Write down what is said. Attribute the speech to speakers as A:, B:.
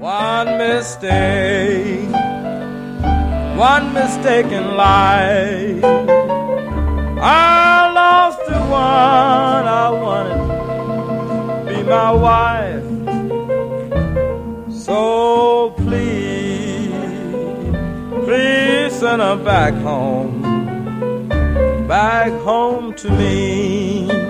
A: One mistake in life. I lost the one I wanted to be my wife. So please send her back home to me.